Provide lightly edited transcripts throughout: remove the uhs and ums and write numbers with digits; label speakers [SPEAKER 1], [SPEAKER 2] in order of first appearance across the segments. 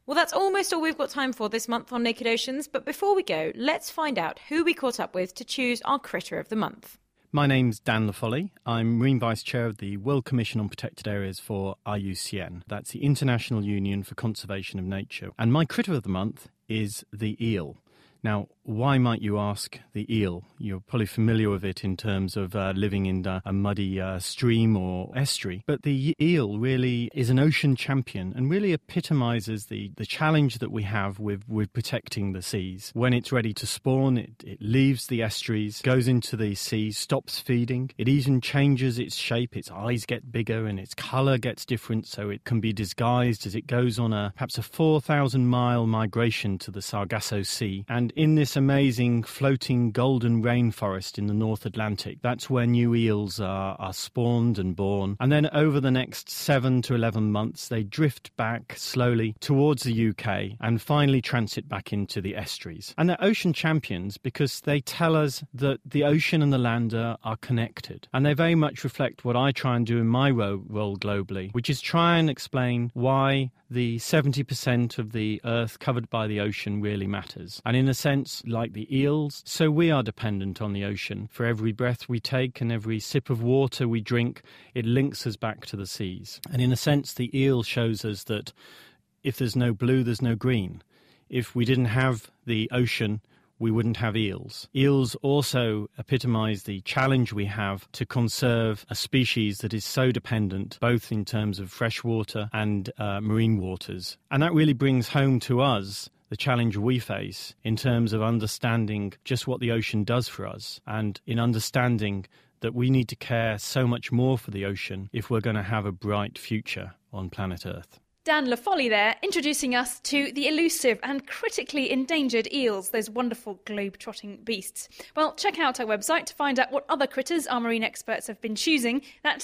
[SPEAKER 1] Well, that's almost all we've got time for this month on Naked Oceans, but before we go, let's find out who we caught up with to choose our Critter of the Month.
[SPEAKER 2] My name's Dan Laffoley. I'm Marine Vice Chair of the World Commission on Protected Areas for IUCN. That's the International Union for Conservation of Nature. And my Critter of the Month is the eel. Now, why might you ask the eel? You're probably familiar with it in terms of living in a muddy stream or estuary. But the eel really is an ocean champion and really epitomises the challenge that we have with protecting the seas. When it's ready to spawn, it leaves the estuaries, goes into the sea, stops feeding. It even changes its shape. Its eyes get bigger and its colour gets different, so it can be disguised as it goes on perhaps a 4,000-mile migration to the Sargasso Sea. And in this amazing floating golden rainforest in the North Atlantic, that's where new eels are spawned and born. And then over the next 7 to 11 months, they drift back slowly towards the UK and finally transit back into the estuaries. And they're ocean champions because they tell us that the ocean and the land are connected. And they very much reflect what I try and do in my role globally, which is try and explain why the 70% of the Earth covered by the ocean really matters. And in a sense, like the eels, so we are dependent on the ocean. For every breath we take and every sip of water we drink, it links us back to the seas. And in a sense, the eel shows us that if there's no blue, there's no green. If we didn't have the ocean, we wouldn't have eels. Eels also epitomise the challenge we have to conserve a species that is so dependent, both in terms of freshwater and marine waters. And that really brings home to us the challenge we face in terms of understanding just what the ocean does for us, and in understanding that we need to care so much more for the ocean if we're going to have a bright future on planet Earth.
[SPEAKER 3] Dan Laffoley there, introducing us to the elusive and critically endangered eels, those wonderful globe-trotting beasts. Well, check out our website to find out what other critters our marine experts have been choosing. That's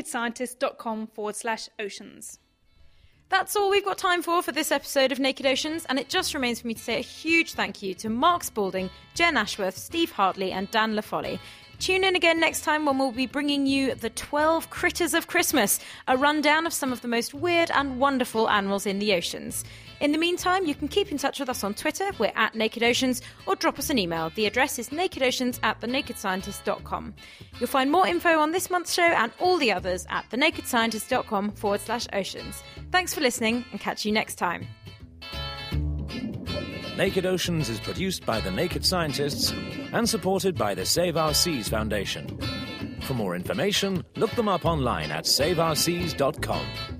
[SPEAKER 3] thenakedscientist.com/oceans.
[SPEAKER 1] That's all we've got time for this episode of Naked Oceans, and it just remains for me to say a huge thank you to Mark Spalding, Jen Ashworth, Steve Hartley and Dan Laffoley. Tune in again next time when we'll be bringing you the 12 Critters of Christmas, a rundown of some of the most weird and wonderful animals in the oceans. In the meantime, you can keep in touch with us on Twitter, we're at Naked Oceans, or drop us an email. The address is nakedoceans@thenakedscientist.com. You'll find more info on this month's show and all the others at thenakedscientist.com/oceans. Thanks for listening and catch you next time.
[SPEAKER 4] Naked Oceans is produced by The Naked Scientists and supported by the Save Our Seas Foundation. For more information, look them up online at saveourseas.com.